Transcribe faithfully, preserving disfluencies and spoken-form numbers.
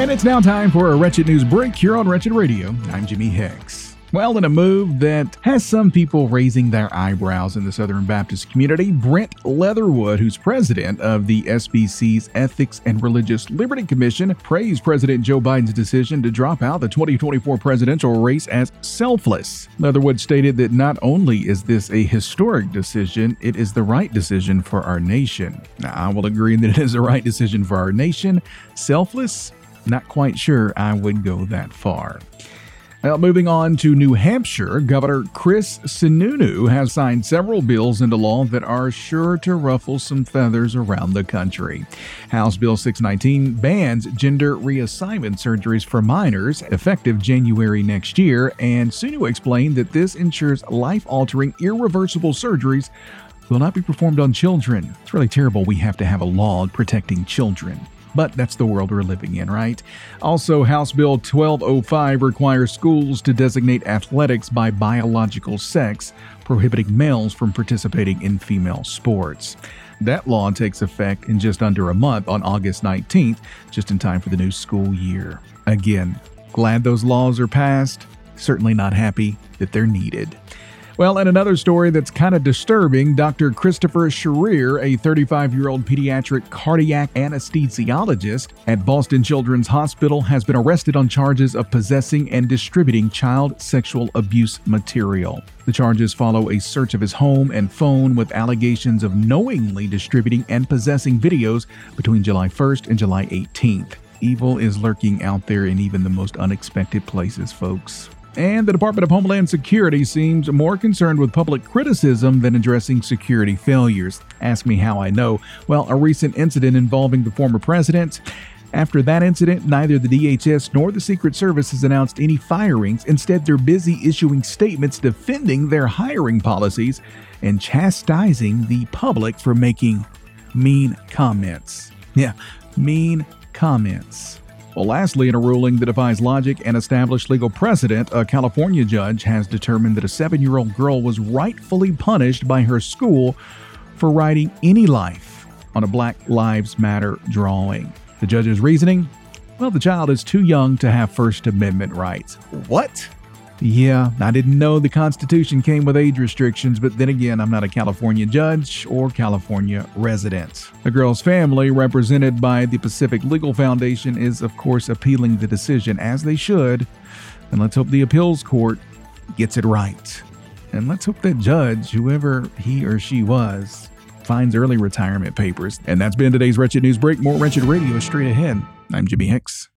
And it's now time for a Wretched News Break here on Wretched Radio. I'm Jimmy Hicks. Well, in a move that has some people raising their eyebrows in the Southern Baptist community, Brent Leatherwood, who's president of the S B C's Ethics and Religious Liberty Commission, praised President Joe Biden's decision to drop out the twenty twenty-four presidential race as selfless. Leatherwood stated that not only is this a historic decision, it is the right decision for our nation. Now, I will agree that it is the right decision for our nation. Selfless? Not quite sure I would go that far. Now, moving on to New Hampshire, Governor Chris Sununu has signed several bills into law that are sure to ruffle some feathers around the country. House Bill six nineteen bans gender reassignment surgeries for minors, effective January next year, and Sununu explained that this ensures life-altering, irreversible surgeries will not be performed on children. It's really terrible we have to have a law protecting children. But that's the world we're living in, right? Also, House Bill twelve oh five requires schools to designate athletics by biological sex, prohibiting males from participating in female sports. That law takes effect in just under a month on August nineteenth, just in time for the new school year. Again, glad those laws are passed. Certainly not happy that they're needed. Well, and another story that's kind of disturbing, Doctor Christopher Sharir, a thirty-five-year-old pediatric cardiac anesthesiologist at Boston Children's Hospital, has been arrested on charges of possessing and distributing child sexual abuse material. The charges follow a search of his home and phone with allegations of knowingly distributing and possessing videos between July first and July eighteenth. Evil is lurking out there in even the most unexpected places, folks. And the Department of Homeland Security seems more concerned with public criticism than addressing security failures. Ask me how I know. Well, a recent incident involving the former president. After that incident, neither the D H S nor the Secret Service has announced any firings. Instead, they're busy issuing statements defending their hiring policies and chastising the public for making mean comments. Yeah, mean comments. Well, lastly, in a ruling that defies logic and established legal precedent, a California judge has determined that a seven-year-old girl was rightfully punished by her school for writing "Any Life" on a Black Lives Matter drawing. The judge's reasoning? Well, the child is too young to have First Amendment rights. What? Yeah, I didn't know the Constitution came with age restrictions, but then again, I'm not a California judge or California resident. The girl's family, represented by the Pacific Legal Foundation, is of course appealing the decision, as they should. And let's hope the appeals court gets it right. And let's hope that judge, whoever he or she was, finds early retirement papers. And that's been today's Wretched News Break. More Wretched Radio is straight ahead. I'm Jimmy Hicks.